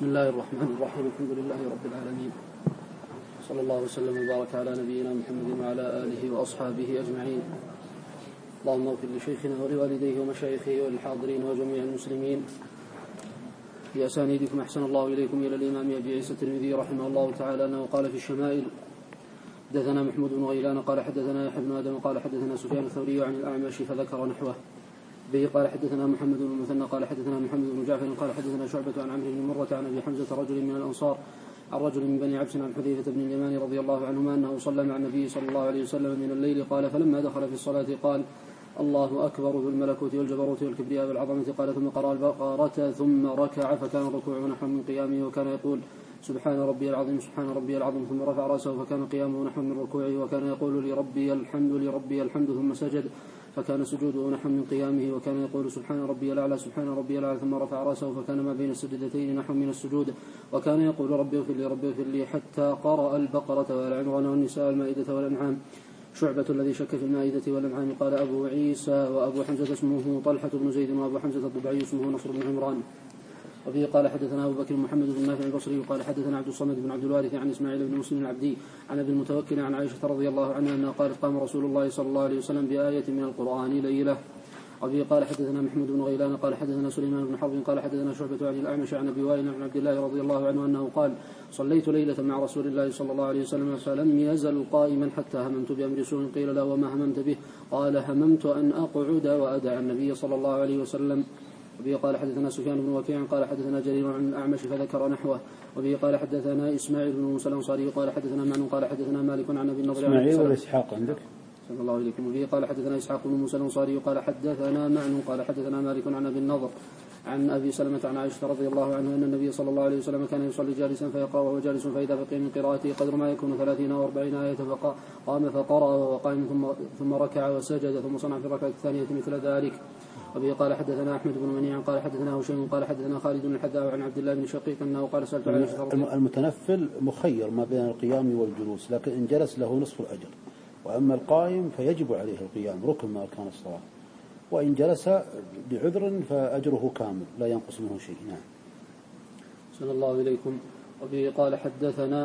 بسم الله الرحمن الرحيم. الحمد لله رب العالمين، صلى الله وسلم وبارك على نبينا محمد وعلى آله وأصحابه أجمعين. اللهم اغفر لشيخنا ولوالديه ومشايخه وللحاضرين وجميع المسلمين. بأسانيدكم أحسن الله إليكم إلى الإمام أبي عيسى الترمذي رحمه الله تعالى أنه قال في الشمائل: حدثنا محمود بن غيلان قال حدثنا يحيى بن آدم قال حدثنا سفيان الثوري عن الأعمش فذكر نحوه. به قال حدثنا محمد بن المثنى قال حدثنا محمد بن جعفر قال حدثنا شعبة عن عمرو بن مرة عن أبي حمزة رجل من الأنصار عن رجل من بني عبس عن حذيفة بن اليمان رضي الله عنهما أنه صلى مع النبي صلى الله عليه وسلم من الليل. قال: فلما دخل في الصلاة قال: الله أكبر ذو الملكوت والجبروت والكبرياء والعظمة. قال: ثم قرأ البقرة ثم ركع فكان الركوع نحو من قيامه وكان يقول: سبحان ربي العظيم سبحان ربي العظيم. ثم رفع رأسه فكان قيامه نحو من ركوعه وكان يقول: لربي الحمد. ثم سجد فكان سجوده نحو من قيامه وكان يقول: سبحان ربي الأعلى سبحان ربي الأعلى. ثم رفع رأسه فكان ما بين السجدتين نحو من السجود وكان يقول: ربي اغفر لي حتى قرأ البقرة والعمران والنساء والمائدة والأنعام. شعبة الذي شك في المائدة والأنعام. قال أبو عيسى: وأبو حمزة اسمه طلحة بن زيد وأبو حمزة الضبعي اسمه نصر بن عمران. وفيه قال حدثنا أبو بكر محمد بن نافع البصري وقال حدثنا عبد الصمد بن عبد الوارث عن إسماعيل بن مسلم العبدي عن أبي المتوكل عن عائشة رضي الله عنها أنها قالت: قام رسول الله صلى الله عليه وسلم بآية من القرآن ليلة. وفيه قال حدثنا محمود بن غيلان قال حدثنا سليمان بن حرب قال حدثنا شعبة عن الأعمش عن أبي وائل عن عبد الله رضي الله عنه أنه قال: صليت ليلة مع رسول الله صلى الله عليه وسلم فلم يزل قائما حتى هممت بأمر سوء. قيل له: وما هممت به؟ قال: هممت أن أقعد وأدع النبي صلى الله عليه وسلم. وبه قال حدثنا سفيان بن وكيع قال حدثنا جرير عن الأعمش فذكر نحوه. وبه قال حدثنا إسماعيل بن موسى الأنصاري قال حدثنا معن قال حدثنا مالك عن أبي النضر إسماعيل ولا إسحاق عندك؟ صلى الله عليكم. وبه قال حدثنا إسحاق بن موسى الأنصاري قال حدثنا معن قال حدثنا مالك عن أبي النضر عن أبي سلمة عن عائشة رضي الله عنها أن النبي صلى الله عليه وسلم كان يصلي جالسا فيقرأ وهو جالس فإذا بقي من قراءته قدر ما يكون 30 أو 40 آية فقام فقرأ وهو قائم ثم ركع وسجد ثم صنع في الركعة الثانية مثل ذلك. وبه قال حدثنا أحمد بن منيع قال حدثنا هشيم قال حدثنا خالد بن الحذاء عن عبد الله بن شقيق أنه قال: سألت عائشة المتنفل مخير ما بين القيام والجلوس، لكن إن جلس له نصف الأجر، وأما القائم فيجب عليه القيام ركن من أركان الصلاة، وإن جلس بعذر فأجره كامل لا ينقص منه شيء. نعم. صلى الله إليكم. وبه قال حدثنا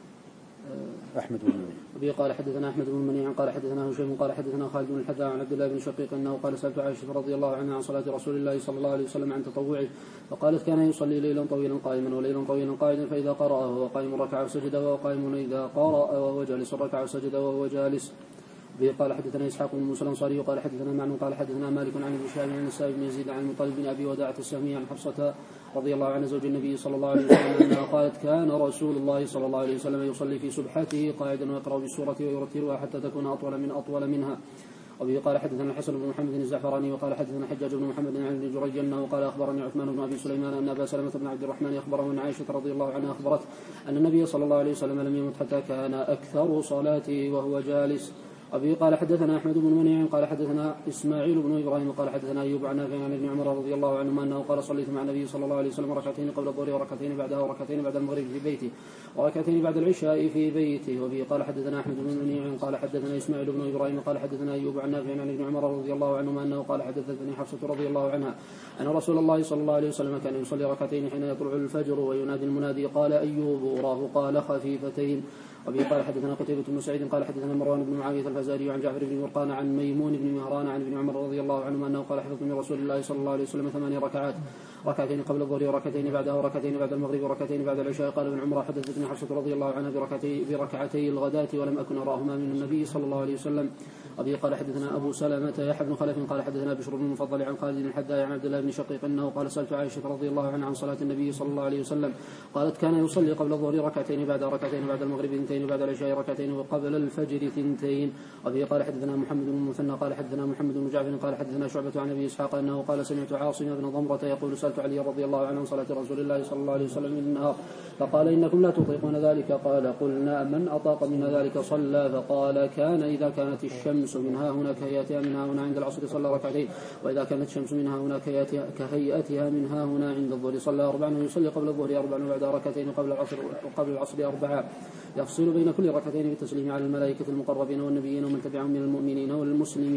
أحمد بن منيع. وبه قال حدثنا أحمد بن منيع قال حدثنا هشيم قال حدثنا خالد بن الحذاء عن عبد الله بن شقيق أنه قال: سألت عائشة رضي الله عنها عن صلاة رسول الله صلى الله عليه وسلم عن تطوعه فقالت: كان يصلي ليلا طويلا قائما وليلا طويلا قائدا فإذا قرأ وهو قائم ركع وسجد وهو قائم وإذا قرأ وهو جالس ركع وسجد وهو جالس. به قال حدثنا إسحاق بن موسى الأنصاري قال حدثنا معن قال حدثنا مالك عن ابن شهاب عن السائب بن يزيد عن المطلب بن أبي وداعة السهمي عن حفصة رضي الله عنها زوج النبي صلى الله عليه وسلم أنها قالت: كان رسول الله صلى الله عليه وسلم يصلي في سبحته قاعدا ويقرأ بالسورة ويرتلها حتى تكون أطول منها. وبه قال حدثنا الحسن بن محمد الزعفراني وقال حدثنا حجاج بن محمد عن ابن جريج أنه قال: أخبرني عثمان بن أبي سليمان أن أبا سلمة بن عبد الرحمن أخبره أن عائشة رضي الله عنها أخبرت أن النبي صلى الله عليه وسلم لم يمت حتى كان أكثر صلاته وهو جالس. وبه قال حدثنا أحمد بن منيع قال حدثنا إسماعيل بن إبراهيم قال حدثنا أيوب عن نافع عن ابن عمر رضي الله عنهما أنه قال: صليت مع النبي صلى الله عليه وسلم ركعتين قبل الظهر وركعتين بعدها وركعتين بعد المغرب في بيته وركعتين بعد العشاء في بيته. وبه قال حدثنا أحمد بن منيع قال حدثنا إسماعيل بن إبراهيم قال حدثنا أيوب عن نافع عن ابن عمر رضي الله عنهما أنه قال: حدثتني حفصة رضي الله عنها أن رسول الله صلى الله عليه وسلم كان يصلي ركعتين حين يطلع الفجر وينادي المنادي: قال أيوب وراه قال: خفيفتين. وبه قال حدثنا قتيبة بن سعيد قال حدثنا مروان بن معاوية الفزاري عن جعفر بن مرقان عن ميمون بن مهران عن ابن عمر رضي الله عنهما أنه قال: حفظت من رسول الله صلى الله عليه وسلم 8 ركعات، ركعتين قبل الظهر وركعتين بعدها وركعتين بعد المغرب وركعتين بعد العشاء. قال ابن عمر: حدثتني حفصة رضي الله عنها بركعتي الغداة ولم أكن أراهما من النبي صلى الله عليه وسلم. وبه قال حدثنا أبو سلمة يحيى بن خلف قال حدثنا بشر بن المفضل عن خالد بن الحذاء عن عبد الله بن شقيق أنه قال: سألت عائشة رضي الله عنها عن صلاة النبي صلى الله عليه وسلم قالت: كان يصلي قبل الظهر ركعتين بعد ركعتين بعد المغرب 2 بعد العشاء ركعتين وقبل الفجر 2. وبه قال حدثنا محمد بن المثنى قال حدثنا محمد بن جعفر قال حدثنا شعبة عن أبي إسحاق أنه قال: سمعت عاصم بن ضمرة يقول: سألت علي رضي الله عنه عن صلاة رسول الله صلى الله عليه وسلم من النهار فقال: إنكم لا تطيقون ذلك. قال: قلنا: من أطاق من ذلك صلى؟ فقال: كان إذا كانت الشمس منها هنا كهيئتها منها هنا عند العصر صلى ركعتين، وإذا كانت الشمس منها هنا كهيئتها منها هنا عند الظهر صلى 4 ويصلي قبل الظهر 4 وبعد ركعتين وقبل العصر 4 يفصل بين كل ركعتين بالتسليم على الملائكة المقربين والنبيين ومن تبعهم من المؤمنين والمسلمين.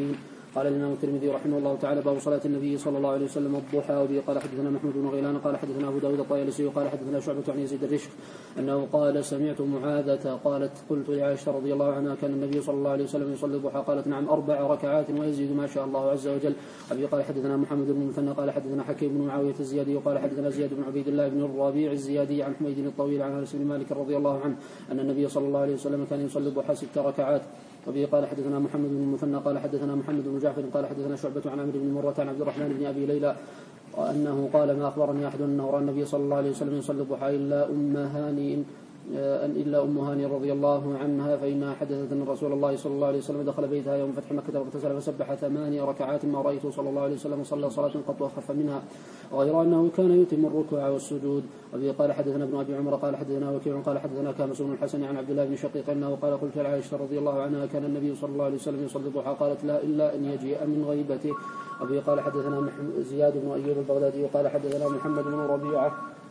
قال الإمام الترمذي رحمه الله تعالى: باب صلاة النبي صلى الله عليه وسلم الضحى. وبه قال حدثنا محمود بن غيلان قال حدثنا أبو داود الطيالسي قال حدثنا شعبة عن يزيد الرشك أنه قال: سمعت معاذة قالت: قلت لعائشة رضي الله عنها: كان النبي صلى الله عليه وسلم يصلي الضحى؟ قالت: نعم، 4 ركعات ويزيد ما شاء الله عز وجل. وبه قال حدثنا محمد بن المثنى قال حدثنا حكيم بن معاوية الزيادي وقال حدثنا زياد بن عبيد الله بن الربيع الزيادي عن حميد الطويل عن أنس بن مالك رضي الله عنه أن النبي صلى الله عليه وسلم كان يصلي الضحى 6 ركعات. وبه قال حدثنا محمد بن المثنى قال حدثنا محمد بن جعفر قال حدثنا شعبة عن عمرو بن مرة عن عبد الرحمن بن أبي ليلى أنه قال: ما أخبرني أحد أنه رأى النبي صلى الله عليه وسلم يصلي الضحى إلا أم هاني رضي الله عنها، فإنها حدثت أن رسول الله صلى الله عليه وسلم دخل بيتها يوم فتح مكة واغتسل فسبح 8 ركعات ما رأيته صلى الله عليه وسلم صلى صلاة قط أخف منها، غير أنه كان يتم الركوع والسجود. وبه قال حدثنا ابن أبي عمر قال حدثنا وكيع قال حدثنا كامس بن الحسن عن عبد الله بن شقيق أنه قال: قلت لعائشة رضي الله عنها: كان النبي صلى الله عليه وسلم يصلي الضحى؟ قالت: لا، إلا أن يجيء من غيبته. وبه قال حدثنا زياد بن أيوب البغدادي وقال حدثنا محمد بن ربيعة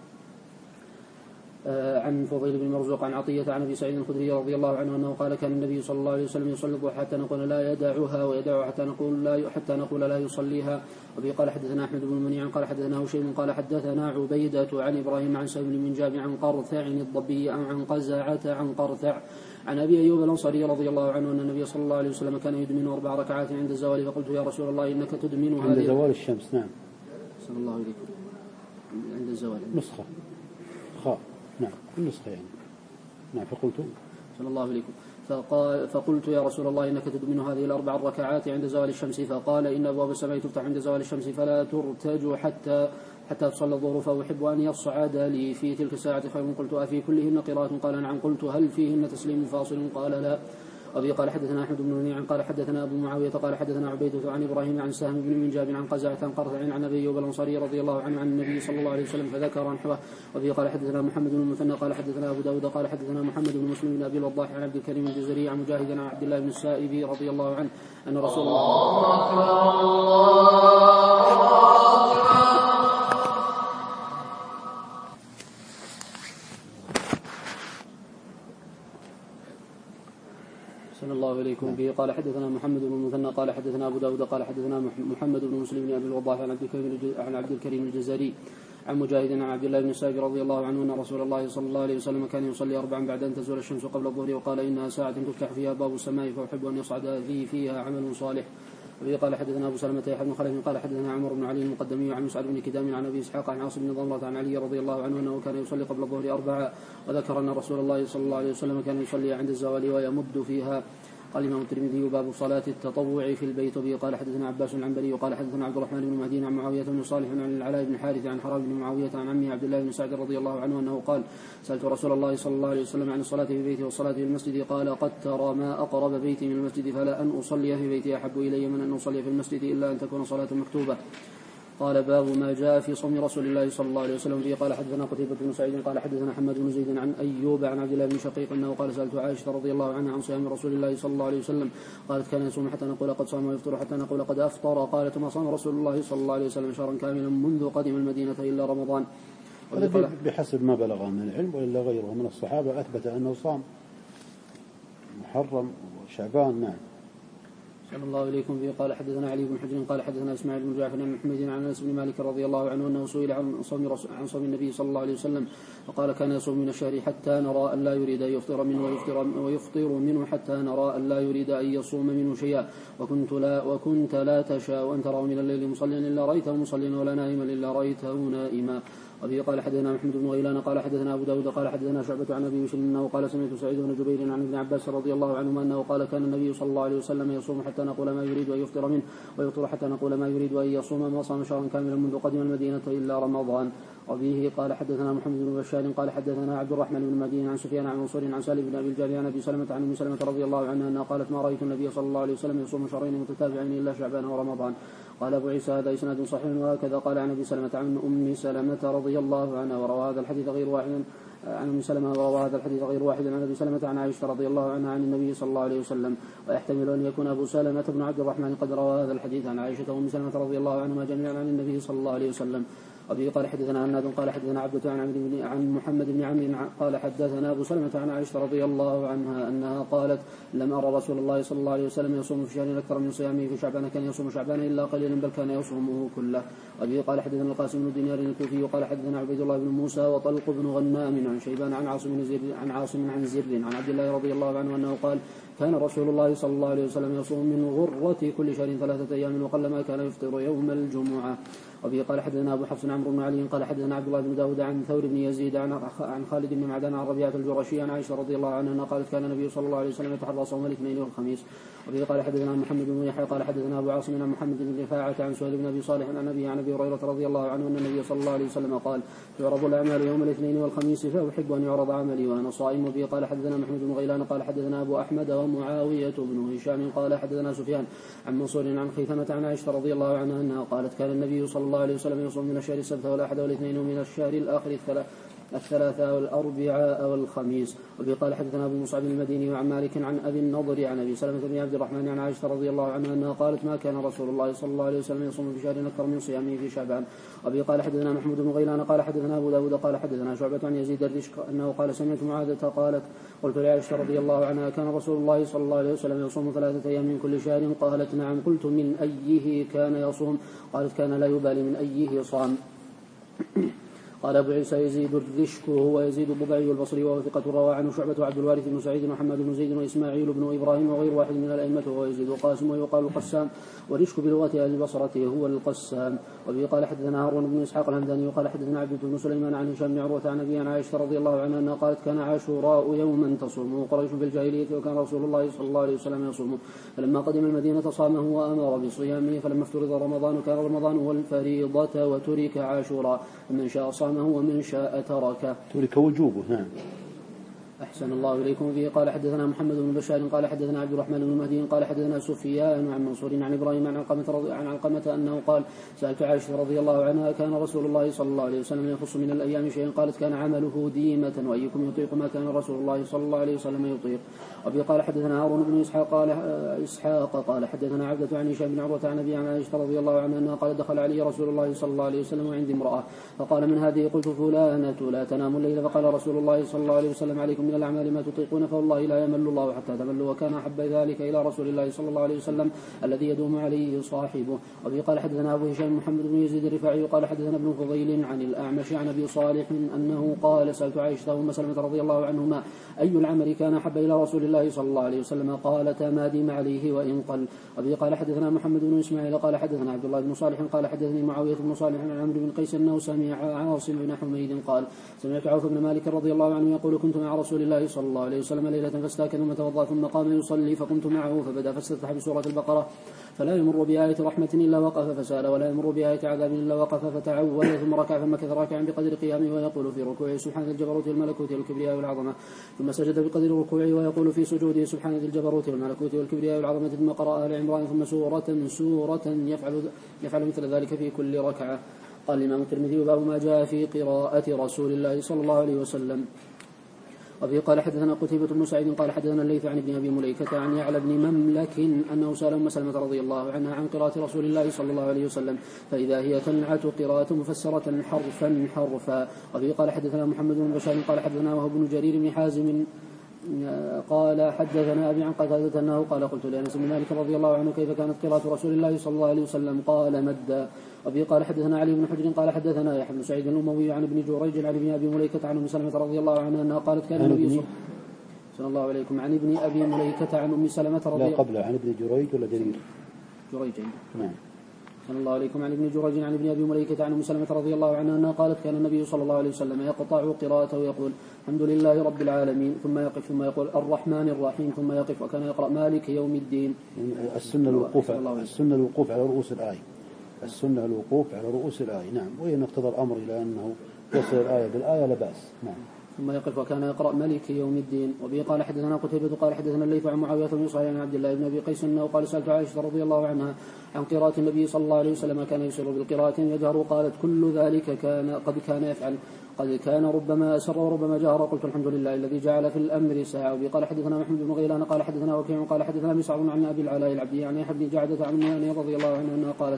عن فضيل بن مرزوق عن عطية عن أبي سعيد الخدري رضي الله عنه أنه قال: كان النبي صلى الله عليه وسلم يصلي الضحى حتى نقول لا يدعها ويدعها حتى نقول لا يصليها. وبه قال حدثنا أحمد بن منيع قال حدثنا هشيم قال حدثنا عبيدة عن إبراهيم عن سهل بن منجاب عن قرثع الضبي عن قزعة عن قرثع عن أبي أيوب الأنصاري رضي الله عنه أن النبي صلى الله عليه وسلم كان يدمن 4 ركعات عند الزوال، فقلت: يا رسول الله إنك تدمن هذه عند زوال الشمس. نعم، صلى الله عليكم عند الزوال نسخة خاء. نعم، النسخة يعني. نعم، فقلت صلى الله عليكم فقلت: يا رسول الله إنك تدمن هذه 4 ركعات عند زوال الشمس. فقال: إن أبواب السماء تفتح عند زوال الشمس فلا ترتج حتى تصلى الظهر، فأحب أن يصعد لي في تلك الساعة خير. قلت: أفي كلهن قراءة؟ قال: نعم. قلت: هل فيهن تسليم فاصل؟ قال: لا. وبه قال حدثنا أحمد بن منيع قال حدثنا أبو معاوية قال حدثنا عبيدة عن إبراهيم عن سهم بن منجاب عن قزعة عن قرثع عن أبي أيوب الأنصاري رضي الله عنه عن النبي صلى الله عليه وسلم فذكر نحوه. وبه قال حدثنا محمد بن المثنى قال حدثنا أبو داود قال حدثنا محمد بن مسلم بن أبي الوضاح عن عبد الكريم الجزري عن مجاهد عن عبد الله بن السائب رضي الله عنه أن رسول الله صلى الله عليكم به قال حدثنا محمد بن المثنى قال حدثنا أبو داود قال حدثنا محمد بن مسلم بن أبي الوضاح عن عبد الكريم الجزري عن مجاهد عن عبد الله بن السائب رضي الله عنه أن رسول الله صلى الله عليه وسلم كان يصلي 4 بعد أن تزول الشمس قبل الظهر، وقال: إنها ساعة تفتح فيها باب السماء فأحب أن يصعد فيها عمل صالح. وبه قال حدثنا أبو سلمة يحيى بن خلف قال حدثنا عمر بن علي المقدمي عن مسعد بن كدام عن أبي إسحاق عن عاصم بن ضمرة عن علي رضي الله عنه أنه كان يصلي قبل الظهر 4، وذكر أن رسول الله صلى الله عليه وسلم كان يصلي عند الزوال ويمد فيها. قال الإمام الترمذي: باب صلاة التطوع في البيت. وبه قال حدثنا عباس العنبري وقال حدثنا عبد الرحمن بن مهدي عن معاوية بن صالح عن العلاء بن حارث عن حرام بن معاوية عن عمه عبد الله بن سعد رضي الله عنه أنه قال: سألت رسول الله صلى الله عليه وسلم عن الصلاة في بيته والصلاة في المسجد، قال: قد ترى ما أقرب بيتي من المسجد، فلا أن أصلي في بيتي أحب إلي من أن أصلي في المسجد إلا أن تكون صلاة مكتوبة. قال: باب ما جاء في صوم رسول الله صلى الله عليه وسلم. فيه قال حدثنا قتيبة بن سعيد قال حدثنا حماد بن زيد عن أيوب عن عبد الله بن شقيق أنه قال: سألت عائشة رضي الله عنها عن صيام رسول الله صلى الله عليه وسلم، قالت: كان يصوم حتى نقول قد صام ويفطر حتى نقول قد أفطر. قالت: ما صام رسول الله صلى الله عليه وسلم شهرا كاملا منذ قدم المدينة إلا رمضان. بحسب ما بلغ من العلم، وإلا غيره من الصحابة أثبت أنه صام محرم وشعبان. نعم. صلى الله عليكم به قال حدثنا علي بن حجر قال حدثنا اسماعيل بن جعفر عن محمد عن انس بن مالك رضي الله عنه انه سئل عن صوم النبي صلى الله عليه وسلم فقال: كان يصوم من الشهر حتى نرى ان لا يريد ان يفطر منه ويفطر منه حتى نرى ان لا يريد ان يصوم منه شيئا، وكنت لا تشاء ان ترى من الليل مصليا الا رايته مصليا ولا نائما الا رايته نائما. وبه قال حدثنا محمد بن غيلان قال حدثنا أبو داود قال حدثنا شعبة عن أبي بشر أنه قال: سمعت سعيد بن جبير عن ابن عباس رضي الله عنهما أنه قال: كان النبي صلى الله عليه وسلم يصوم حتى نقول ما يريد أن يفطر منه ويفطر حتى نقول ما يريد أن يصوم، ما صام شهرا كاملا منذ قدم المدينة إلا رمضان. وبه قال حدثنا محمد بن بشار قال حدثنا عبد الرحمن بن مدين عن سفيان عن منصور عن سالم بن أبي الجاري عن أبي سلمة عن أم سلمة رضي الله عنها أنها قالت: ما رأيت النبي صلى الله عليه وسلم يصوم شهرين متتابعين إلا شعبان ورمضان. قال أبو عيسى: هذا إسناد صحيح. وهكذا قال عن أبي سلمة عن أم سلمة رضي الله عنها، وروى هذا الحديث غير واحد عن أم سلمة، وروى هذا الحديث غير واحد عن أبي سلمة عن عائشة رضي الله عنها عن النبي صلى الله عليه وسلم، ويحتمل أن يكون أبو سلمة بن عبد الرحمن قد روى هذا الحديث عن عائشة وأم سلمة رضي الله عنهما جميعا عن النبي صلى الله عليه وسلم. وبه قال حدثنا عناد قال حدثنا عبدة عن محمد بن عمرو قال حدثنا أبو سلمة عن عائشة رضي الله عنها أنها قالت لم أرى رسول الله صلى الله عليه وسلم يصوم في شهر أكثر من صيامه في شعبان كان يصوم شعبان إلا قليلا بل كان يصومه كله. وبه قال حدثنا القاسم بن دينار الكوفي قال حدثنا عبيد الله بن موسى وطلق بن غنام عن شيبان عن عاصم عن زر عن عبد الله رضي الله عنه أنه قال كان رسول الله صلى الله عليه وسلم يصوم من غرة كل شهر 3 أيام وقلما كان يفطر يوم الجمعة. وبه قال حدثنا أبو حفص عمرو بن علي قال حدثنا عبد الله بن داود عن ثور بن يزيد عن خالد بن معدان عن ربيعة الجرشي عن عائشة رضي الله عنها قالت كان النبي صلى الله عليه وسلم يتحرى صوم الاثنين والخميس. وبه قال حدثنا محمد بن يحيى قال حدثنا أبو عاصم عن محمد بن رفاعة عن سهيل بن أبي صالح عن أبي هريرة رضي الله عنه أن النبي صلى الله عليه وسلم قال يعرض الأعمال يوم الاثنين والخميس فأحب أن يعرض عملي وأنا صائم. وبه قال حدثنا محمد بن غيلان قال حدثنا أبو أحمد ومعاوية بن هشام قال حدثنا سفيان عن منصور عن خيثمة عن عائشة رضي الله عنها أنها قالت كان النبي صلى الله عليه وسلم يصوم من الشهر السبت والأحد والاثنين ومن الشهر الآخر الثلاثاء والأربعاء والخميس. وبه قال حدثنا أبو مصعب المديني وعن مالك عن أبي النضر عن أبي سلمة بن عبد الرحمن عن عائشة رضي الله عنها أنها قالت ما كان رسول الله صلى الله عليه وسلم يصوم في شهر أكثر من صيامه في شعبان. وبه قال حدثنا محمود بن غيلان قال حدثنا أبو داود قال حدثنا شعبة عن يزيد الرشق أنه قال سمعت معاذة قالت قلت لعائشة رضي الله عنها كان رسول الله صلى الله عليه وسلم يصوم 3 أيام من كل شهر؟ قالت نعم. قلت من أيه كان يصوم؟ قالت كان لا يبالي من أيه صام. قال أبو عيسى يزيد الرشك هو يزيد الضبعي البصري وهو ثقة روى عنه شعبة وعبد الوارث بن سعيد ومحمد بن زيد وإسماعيل بن إبراهيم وغير واحد من الأئمة وهو يزيد القاسم ويقال القسام والرشك بلغة أهل البصرة هو القسام. وبه قال حدثنا هارون بن إسحاق الهمداني وقال حدثنا عبد بن سليمان عن هشام بن عروة عن أبي عن عائشة رضي الله عنها أنها قالت كان عاشوراء يوما تصومه قريش في الجاهلية وكان رسول الله صلى الله عليه وسلم يصومه فلما قدم المدينة صامه وأمر بصيامه فلما افترض رمضان كان رمضان هو الفريضة وترك عاشوراء فمن شاء صامه ومن شاء تركه. ترك وجوبه. نعم. أحسن الله إليكم. فيه قال حدثنا محمد بن بشار قال حدثنا عبد الرحمن بن مهدي قال حدثنا سفيان عن منصور عن إبراهيم عن علقمة أنه قال سألت عائشة رضي الله عنها كان رسول الله صلى الله عليه وسلم يخص من الأيام شيئا؟ قالت كان عمله ديمة وأيكم يطيق ما كان رسول الله صلى الله عليه وسلم يطيق. وبه قال حدثنا هارون بن إسحاق قال حدثنا عبدة عن هشام بن عروة عن أبي عن عائشة رضي الله عنها أنها قال دخل علي رسول الله صلى الله عليه وسلم وعندي امرأة فقال من هذه؟ قلت فلانة لا تنام الليل. فقال رسول الله صلى الله عليه وسلم عليكم من الأعمال ما تطيقون فوالله لا يمل الله حتى تملوا وكان أحب ذلك إلى رسول الله صلى الله عليه وسلم الذي يدوم عليه صاحبه. وبه قال حدثنا أبو هشام محمد بن يزيد الرفاعي قال حدثنا ابن فضيل عن الأعمش عن أبي صالح أنه قال سألت عائشة وأم سلمة رضي الله عنهما أي العمل كان أحب إلى رسول الله صلى الله عليه وسلم؟ قالتا ما ديم عليه وإن قل. وبه قال حدثنا محمد بن إسماعيل قال حدثنا عبد الله بن صالح قال حدثني معاوية بن صالح عن عمرو بن قيس أنه سمع عاصم بن حميد قال سمعت عوف بن مالك رضي الله عنه يقول كنت مع رسول الله صلى الله عليه وسلم ليلة فاستاكن ثم توضأ ثم قام يصلي فقمت معه فبدأ فاستفتح بسورة البقرة فلا يمر بآية رحمة إلا وقف فسأل ولا يمر بآية عذاب إلا وقف فتعوذ ثم ركع فمكث راكعا بقدر قيامه ويقول في ركوعه سبحان الجبروت والملكوت والكبرياء والعظمة ثم سجد بقدر ركوعه ويقول في سجوده سبحان الجبروت والملكوت والكبرياء والعظمة ثم قرأ آل عمران ثم سورة يفعل مثل ذلك في كل ركعة. قال الإمام الترمذي باب ما جاء في قراءة رسول الله صلى الله عليه وسلم. وفي قال حدثنا قتيبة بن سعيد قال حدثنا الليث عن ابن أبي مليكة عن يعلى بن مملك أنه سأل أم سلمة رضي الله عنها عن قراءة رسول الله صلى الله عليه وسلم فإذا هي تنعت قراءة مفسرة حرفا. وفي قال حدثنا محمد بن بشار قال حدثنا وهو بن جرير بن حازم قال حدثنا أبي عن قتادة أنه قال قلت لأنس بن مالك رضي الله عنه كيف كانت قراءة رسول الله صلى الله عليه وسلم؟ قال مدا. وفي قال حدثنا علي بن حجر قال حدثنا يحيى بن سعيد الأموي عن ابن جريج عن ابن أبي مليكة عن أم سلمة رضي الله عنها أنها قالت كان النبي صلى الله عليكم عن ابن أبي مليكة عن أم سلمة رضي الله لا قبل عن ابن جريج ولا جرير؟ جريج. نعم. صلى الله عليكم عن ابن جريج عن ابن أبي مليكة عن أم سلمة رضي الله عنها أنها قالت كان النبي صلى الله عليه وسلم يقطع قراءته ويقول الحمد لله رب العالمين ثم يقف ثم يقول الرحمن الرحيم ثم يقف وكان يقرأ مالك يوم الدين. السنة الوقوف على رؤوس الآية. السنة الوقوف على رؤوس الآية. نعم. وإن اقتضى الأمر إلى أنه يصل الآية بالآية لا بأس. نعم. ثم يقف وكان يقرأ مالك يوم الدين. وبه قال حدثنا قتيبة قال حدثنا الليث عن معاوية بن صالح عن عبد الله بن أبي قيس أنه قال سألت عائشة رضي الله عنها عن قراءة النبي صلى الله عليه وسلم كان يسر بالقراءة يجهر قالت كل ذلك قد كان يفعل قد كان ربما أسر وربما جهر. قلت الحمد لله الذي جعل في الأمر ساعة. وبه قال حدثنا محمد بن غيلان قال حدثنا وكيع قال حدثنا مسعر عن أبي العلاء العبدي عن يحيى بن جعدة عن أم رضي الله عنها أنها قالت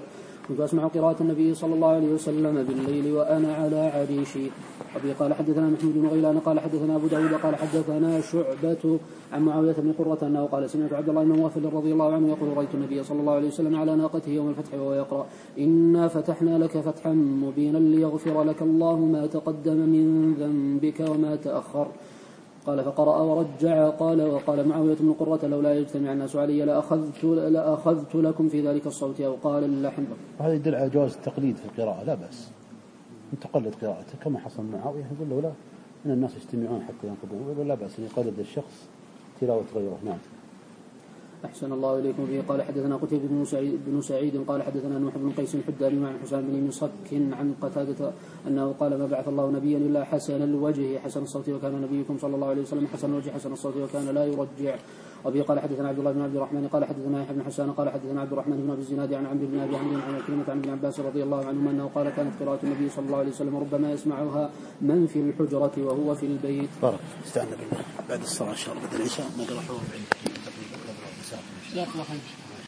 كنت أسمع قراءة النبي صلى الله عليه وسلم بالليل وأنا على عريشي. أبي قال حدثنا محمود بن غيلان قال حدثنا أبو داود قال حدثنا شعبة عن معاوية بن قرة أنه قال سمعت عبد الله بن مغفل رضي الله عنه يقول رأيت النبي صلى الله عليه وسلم على ناقته يوم الفتح وهو يقرأ إنا فتحنا لك فتحا مبينا ليغفر لك الله ما تقدم من ذنبك وما تأخر. قال فقرأ ورجع. قال وقال معاوية بن قرة لولا يجتمع الناس علي لأخذت لكم في ذلك الصوت أو قال اللحم. هذا يدل على جواز التقليد في القراءة، لا بأس أن تقلد قراءته كما حصل معاوية، يقول له لا إن الناس يجتمعون حتى ينقضون، لا بأس أن يقلد الشخص تلاوة غيره. نعم. أحسن الله إليكم فيه. قال حدثنا قتيبة بن سعيد قال حدثنا نوح بن قيس الحداني عن حسام بن مصك عن قتادة أنه قال ما بعث الله نبيا إلا حسن الوجه حسن الصوت وكان نبيكم صلى الله عليه وسلم حسن الوجه حسن الصوت وكان لا يرجع. وبه قال حدثنا عبد الله بن عبد الرحمن قال حدثنا يحيى بن حسان قال حدثنا عبد الرحمن بن أبي الزناد عن عمرو بن أبي عمرو عن كلمة عن ابن عباس رضي الله عنهما أنه قال كانت قراءة النبي صلى الله عليه وسلم ربما يسمعها من في الحجرة وهو في البيت. بارك استعنا بالله بعد الصلاة إن شاء الله بعد العشاء نقرأ.